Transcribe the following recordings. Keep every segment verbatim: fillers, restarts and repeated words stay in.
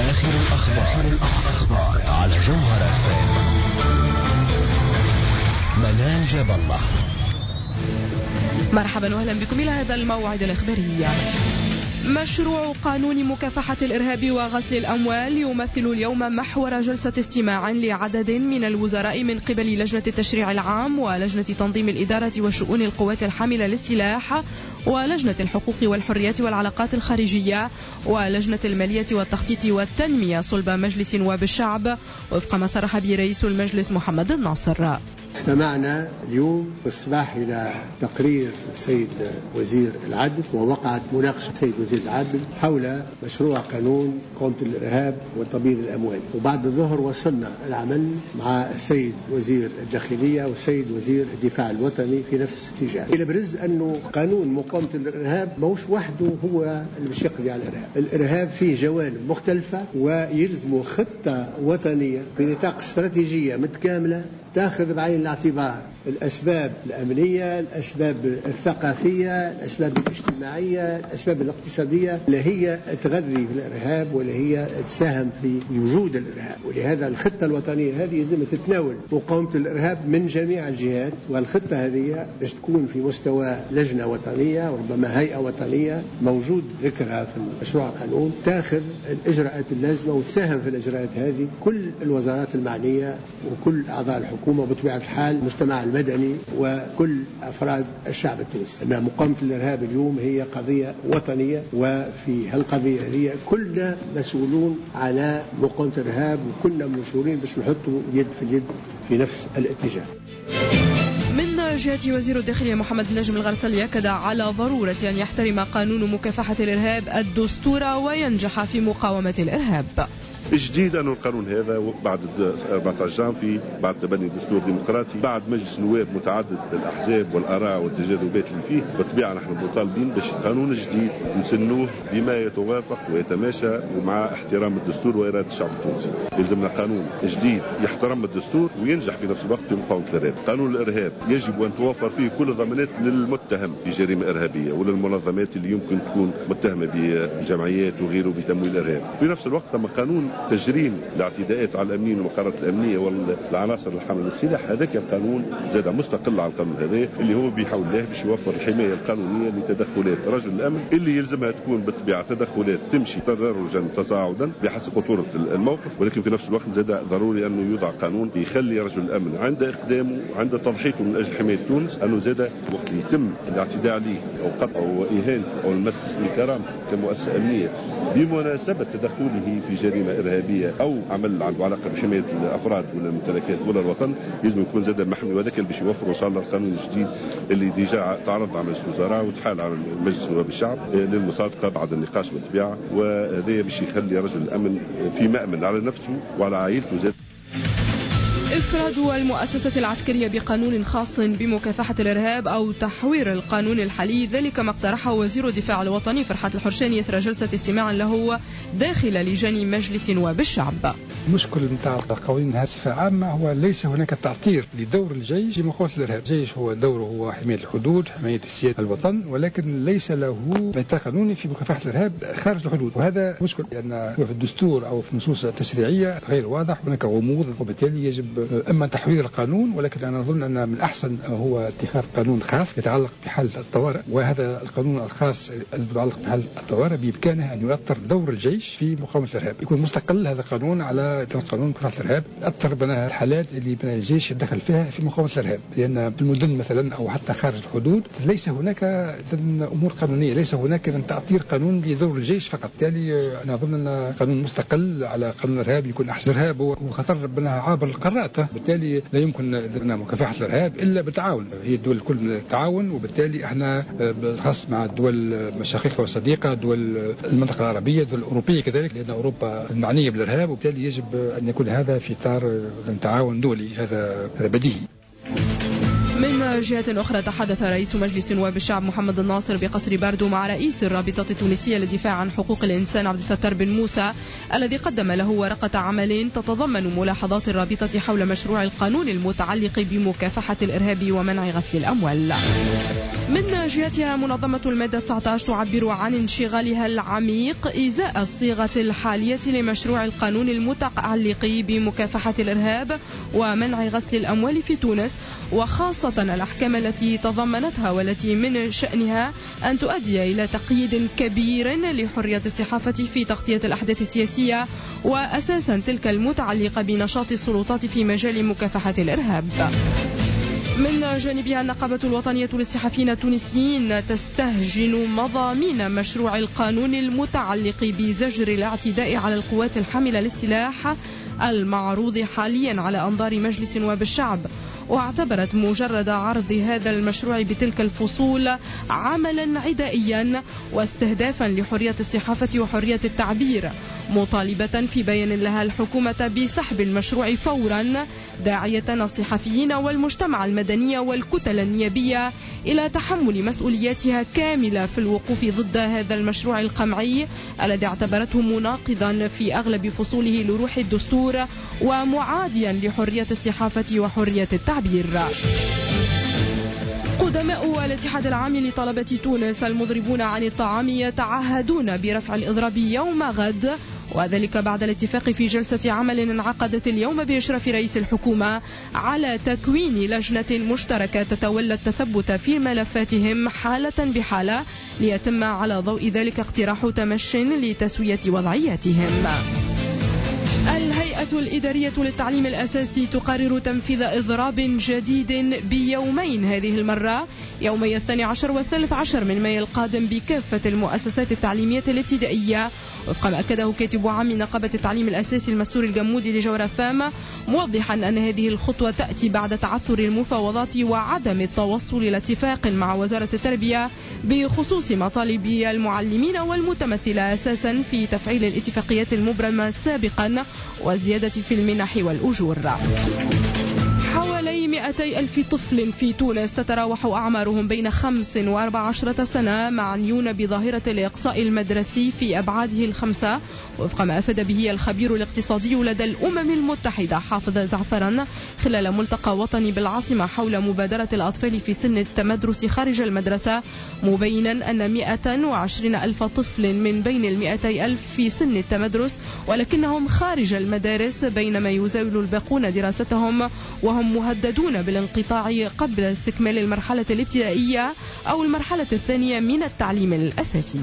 آخر الأخبار, الأخبار على جوهر اف ام. منال جاب الله. مرحبا وأهلا بكم إلى هذا الموعد الإخباري. مشروع قانون مكافحة الإرهاب وغسل الأموال يمثل اليوم محور جلسة استماع لعدد من الوزراء من قبل لجنة التشريع العام ولجنة تنظيم الإدارة وشؤون القوات الحاملة للسلاح ولجنة الحقوق والحريات والعلاقات الخارجية ولجنة المالية والتخطيط والتنمية صلب مجلس نواب الشعب، وفق ما صرح به رئيس المجلس محمد الناصر. استمعنا اليوم الصباح إلى تقرير السيد وزير العدل، ووقعت مناقشة السيد وزير العدل حول مشروع قانون مقاومة الإرهاب وتبييض الأموال، وبعد الظهر وصلنا العمل مع السيد وزير الداخلية والسيد وزير الدفاع الوطني في نفس الاتجاه، إلى برز أنه قانون مقاومة الإرهاب موش وحده هو اللي باش يقضي على الإرهاب. الإرهاب فيه جوانب مختلفة ويلزم خطة وطنية بنطاق استراتيجية متكاملة تأخذ بعين الاعتبار الأسباب الأمنية، الأسباب الثقافية، الأسباب الاجتماعية، الأسباب الاقتصادية اللي هي تغذي في الإرهاب واللي هي تساهم في وجود الإرهاب. ولهذا الخطة الوطنية هذه لازم تتناول مقاومة الإرهاب من جميع الجهات، والخطة هذه باش تكون في مستوى لجنة وطنية وربما هيئة وطنية موجود ذكرها في مشروع القانون، تأخذ الإجراءات اللازمة وتساهم في الإجراءات هذه كل الوزارات المعنية وكل أعضاء الحكومة وبطبيعة الحال المجتمع المدني وكل أفراد الشعب التونسي. أن مقاومة الإرهاب اليوم هي قضية وطنية، وفي هالقضية هذه كلنا مسؤولون على مقاومة الإرهاب وكلنا مشغولين باش نحطوا يد في اليد في نفس الاتجاه. من جهة وزير الداخلية محمد نجم الغرسلي أكد على ضرورة أن يحترم قانون مكافحة الإرهاب الدستور وينجح في مقاومة الإرهاب. الجديد أن القانون هذا بعد أربعة عشر عام في بعد تبني دستور ديمقراطي بعد مجلس نواب متعدد الأحزاب والآراء والتجاذبات اللي فيه، بالطبيعة نحن مطالبين باش القانون الجديد نسنوه بما يتوافق ويتماشى مع احترام الدستور وإرادة الشعب التونسي. يلزمنا قانون جديد يحترم الدستور وينجح في نفس الوقت في مقاومة الإرهاب. قانون الإرهاب يجب أن توفر فيه كل الضمانات للمتهم بجريمة إرهابية وللمنظمات اللي يمكن تكون متهمة بجمعيات وغيره بتمويل الإرهاب. في نفس الوقت ثم قانون تجريم الاعتداءات على الأمنيين والمقرات الأمنية والعناصر الحاملة للسلاح، هذاك القانون زاد مستقل عن القانون هذا اللي هو بيحاول الله باش يوفر الحماية القانونية لتدخلات رجل الأمن اللي يلزمها تكون بالطبيعة تدخلات تمشي تدرجا تصاعدا بحسب خطورة الموقف، ولكن في نفس الوقت زاد ضروري أنه يوضع قانون يخلي رجل الأمن عند إقدامه عند تضحيته من أجل حماية تونس أنه زاد وقت يتم الاعتداء عليه أو قطعه أو إهانته أو المس الكرامة كمؤسسة أمنية بمناسبة تدخله في جريمة إرهابية أو عمل عنده علاقة بحماية الأفراد ولا الممتلكات ولا الوطن، يجب يكون زاد محمي. وذاك اللي باش يوفر إن شاء الله القانون الجديد اللي ديجا تعرض على مجلس الوزراء وتحال على مجلس نواب الشعب للمصادقة بعد النقاش بالطبيعة، وهذا باش يخلي رجل الأمن في مأمن على نفسه وعلى عائلته زاد. إفراد المؤسسة العسكرية بقانون خاص بمكافحة الإرهاب أو تحوير القانون الحالي، ذلك ما اقترحه وزير الدفاع الوطني فرحات الحرشاني إثر جلسة استماع له داخل لجان مجلس نواب الشعب. المشكل نتاع القوانين بصفة عامة هو ليس هناك تعطير لدور الجيش في مقاومة الإرهاب. الجيش هو دوره هو حماية الحدود، حماية السيادة الوطن، ولكن ليس له نطاق قانوني في مكافحة الإرهاب خارج الحدود، وهذا مشكل لأن في الدستور أو في النصوص التشريعية غير واضح، هناك غموض، وبالتالي يجب اما تحوير القانون، ولكن انا اظن ان من الاحسن هو اتخاذ قانون خاص يتعلق بحل الطوارئ، وهذا القانون الخاص المتعلق بحل الطوارئ بامكانه ان يؤثر دور الجيش في مقاومه الارهاب، يكون مستقل هذا القانون على قانون مكافحه الارهاب، يؤثر بناء الحالات اللي بناء الجيش يتدخل فيها في مقاومه الارهاب، لان في المدن مثلا او حتى خارج الحدود ليس هناك امور قانونيه، ليس هناك تعطير قانون لدور الجيش فقط، بالتالي انا اظن ان قانون مستقل على قانون الارهاب يكون احسن. الارهاب هو خطر بناء عابر القارات، بالتالي لا يمكن لنا مكافحة الإرهاب إلا بالتعاون، هي الدول الكل تعاون، وبالتالي احنا بالخاص مع الدول المشاقيق والصديقة، دول المنطقة العربية، الدول الأوروبية كذلك، لأن أوروبا معنية بالإرهاب، وبالتالي يجب أن يكون هذا في إطار تعاون دولي، هذا هذا بديهي. من جهة أخرى تحدث رئيس مجلس نواب الشعب محمد الناصر بقصر باردو مع رئيس الرابطة التونسية للدفاع عن حقوق الإنسان عبد الستار بن موسى الذي قدم له ورقة عمل تتضمن ملاحظات الرابطة حول مشروع القانون المتعلق بمكافحة الإرهاب ومنع غسل الأموال. من جهتها منظمة المادة تسعة عشر تعبر عن انشغالها العميق إزاء الصيغة الحالية لمشروع القانون المتعلق بمكافحة الإرهاب ومنع غسل الأموال في تونس، وخاصة الأحكام التي تضمنتها والتي من شأنها أن تؤدي إلى تقييد كبير لحرية الصحافة في تغطية الأحداث السياسية، وأساسا تلك المتعلقة بنشاط السلطات في مجال مكافحة الإرهاب. من جانبها النقابة الوطنية للصحفيين التونسيين تستهجن مضامين مشروع القانون المتعلق بزجر الاعتداء على القوات الحاملة للسلاح المعروض حاليا على أنظار مجلس نواب الشعب، واعتبرت مجرد عرض هذا المشروع بتلك الفصول عملا عدائيا واستهدافا لحرية الصحافة وحرية التعبير، مطالبة في بيان لها الحكومة بسحب المشروع فورا، داعية الصحفيين والمجتمع المدني والكتل النيابية إلى تحمل مسؤولياتها كاملة في الوقوف ضد هذا المشروع القمعي الذي اعتبرته مناقضا في أغلب فصوله لروح الدستور ومعاديا لحرية الصحافة وحرية التعبير. قدماء الاتحاد العام لطلبة تونس المضربون عن الطعام يتعهدون برفع الإضراب يوم غد، وذلك بعد الاتفاق في جلسة عمل انعقدت اليوم بإشراف رئيس الحكومة على تكوين لجنة مشتركة تتولى التثبت في ملفاتهم حالة بحالة، ليتم على ضوء ذلك اقتراح تمش لتسوية وضعياتهم. الهيئة الإدارية للتعليم الأساسي تقرر تنفيذ إضراب جديد بيومين، هذه المرة يومي الثاني عشر والثالث عشر من مايو القادم بكافة المؤسسات التعليمية الابتدائية، وفق ما أكده كاتب عام نقابة التعليم الأساسي المستور الجمودي لجورفام، موضحا أن هذه الخطوة تأتي بعد تعثر المفاوضات وعدم التوصل إلى اتفاق مع وزارة التربية بخصوص مطالب المعلمين والمتمثلة أساسا في تفعيل الاتفاقيات المبرمة سابقا وزيادة في المنح والأجور. حوالي مئتي ألف طفل في تونس تتراوح أعمارهم بين خمس وأربع عشرة سنة معنيون بظاهرة الإقصاء المدرسي في أبعاده الخمسة، وفق ما أفاد به الخبير الاقتصادي لدى الأمم المتحدة حافظ زعفران خلال ملتقى وطني بالعاصمة حول مبادرة الأطفال في سن التمدرس خارج المدرسة، مبينا أن مئة وعشرين ألف طفل من بين المئتي ألف في سن التمدرس ولكنهم خارج المدارس، بينما يزاول الباقون دراستهم وهم مهددون بالانقطاع قبل استكمال المرحلة الابتدائية أو المرحلة الثانية من التعليم الأساسي.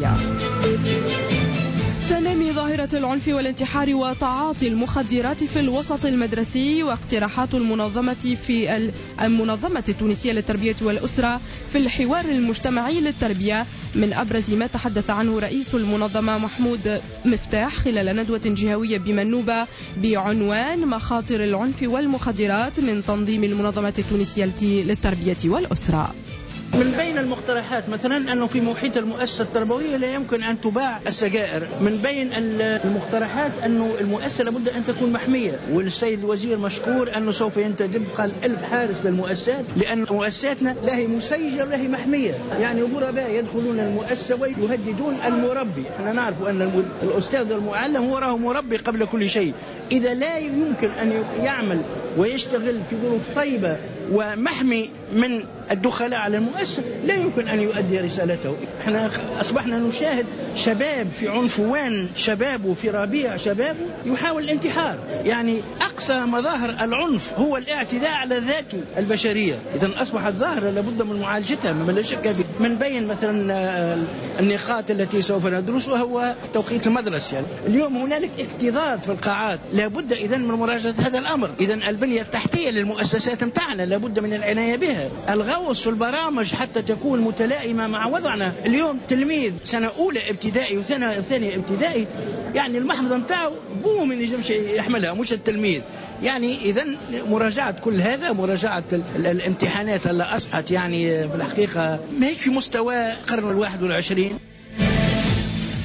تنامي ظاهرة العنف والانتحار وتعاطي المخدرات في الوسط المدرسي، واقتراحات المنظمة في المنظمة التونسية للتربية والأسرة في الحوار المجتمعي للتربية من أبرز ما تحدث عنه رئيس المنظمة محمود مفتاح خلال ندوة جهوية بمنوبة بعنوان مخاطر العنف والمخدرات من تنظيم المنظمة التونسية للتربية والأسرة. من بين المقترحات مثلا أنه في محيط المؤسسة التربوية لا يمكن أن تباع السجائر. من بين المقترحات أنه المؤسسة لابد أن تكون محمية، والسيد الوزير مشكور أنه سوف ينتدب قال ألف حارس للمؤسسات، لأن مؤسساتنا لا هي مسيجة لا هي محمية، يعني غرباء يدخلون المؤسسة ويهددون المربي. احنا نعرف أن الأستاذ المعلم هو راه مربي قبل كل شيء. إذا لا يمكن أن يعمل ويشتغل في ظروف طيبة ومحمي من الدخلاء على المؤسسة لا يمكن أن يؤدي رسالته. احنا أصبحنا نشاهد شباب في عنفوان شبابه في ربيع شبابه يحاول الانتحار. يعني أقصى مظاهر العنف هو الاعتداء على ذاته البشرية. إذن أصبحت ظاهرة لابد من معالجتها من لا شك فيه. من بين مثلا النقاط التي سوف ندرسها هو توقيت المدرسة. يعني اليوم هنالك اكتظاظ في القاعات، لابد إذن من مراجعة هذا الأمر. إذن البنية التحتية للمؤسسات متاعنا لابد من العناية بها. الغوص في البرامج حتى تكون متلائمة مع وضعنا. اليوم تلميذ سنة أولى ابتدائي وسنة ثانية ابتدائي يعني المحفظة متاعه بوه من يجمش يحملها مش التلميذ. يعني إذن مراجعة كل هذا، مراجعة الامتحانات اللي أصبحت يعني في الحقيقة ما هيش في مستوى القرن الواحد والعشرين. دوليا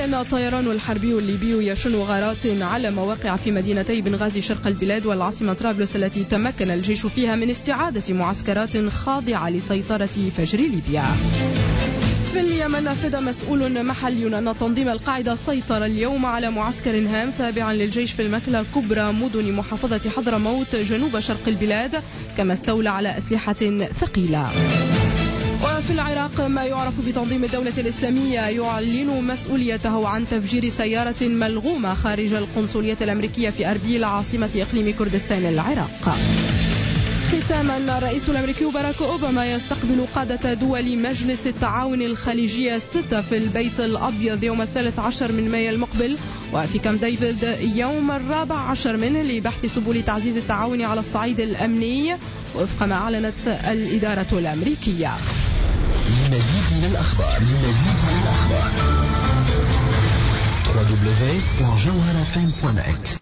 ليبيا، الطيران الحربي الليبي يشن غارات على مواقع في مدينتي بنغازي شرق البلاد والعاصمة طرابلس التي تمكن الجيش فيها من استعادة معسكرات خاضعة لسيطرة فجر ليبيا. في اليمن نفذ مسؤول محلي أن تنظيم القاعدة سيطر اليوم على معسكر هام تابع للجيش في المكلا كبرى مدن محافظة حضرموت جنوب شرق البلاد، كما استولى على أسلحة ثقيلة. وفي العراق ما يعرف بتنظيم الدولة الإسلامية يعلن مسؤوليته عن تفجير سيارة ملغومة خارج القنصلية الأمريكية في أربيل عاصمة إقليم كردستان العراق. ختاما، الرئيس الأمريكي باراك أوباما يستقبل قادة دول مجلس التعاون الخليجية الستة في البيت الأبيض يوم الثالث عشر من مايو المقبل وفي كامب ديفيد يوم الرابع عشر منه لبحث سبل تعزيز التعاون على الصعيد الأمني وفق ما أعلنت الإدارة الأمريكية. لمزيد من الأخبار لمزيد من الأخبار دبليو دبليو دبليو دوت جوهرة إف إم دوت نت